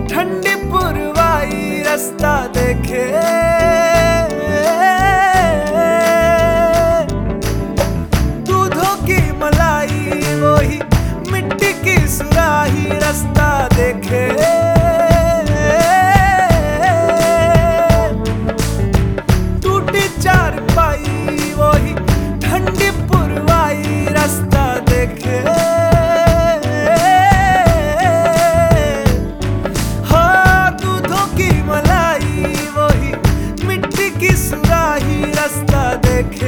ठंडी पुरवाई रास्ता देखे, दूधों की मलाई वही मिट्टी की सुराही रास्ता देखे, टूटी चारपाई वही ठंडी पुरवाई रास्ता देखे, सुराही रास्ता देखे।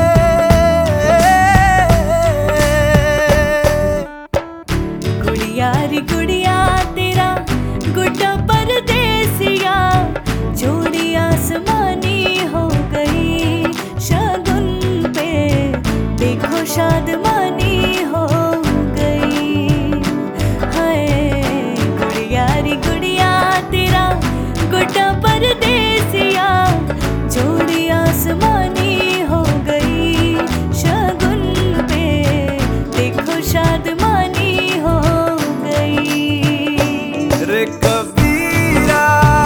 गुड़िया रे गुड़िया तेरा गुड्डा परदेसिया, जोड़ी आसमानी हो गई शगुन पे, देखो शादमानी हो गई। हाय गुड़िया रे गुड़िया तेरा गुड्डा परदेसिया, जोड़ी आसमानी हो गई शगुन पे, देखो शादमानी हो गई। रे कबीरा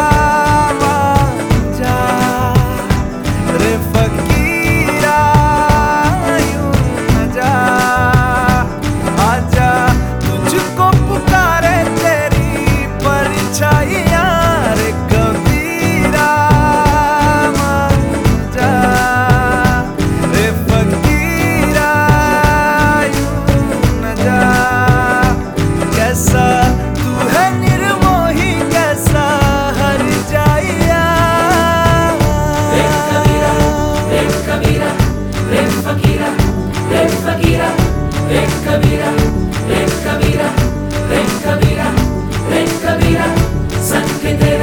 जा, रे फकीरा यूं न जा, आजा तुझको पुकारे तेरी परछाइयाँ। रे कबीरा कैसा तू है निर्मोही, कैसा हर जाइया। रे कबीरा, रे कबीरा, रे फकीरा, रे फकीरा, रे कबीरा, रे कबीरा, रे कबीरा, रे कबीरा, संग दे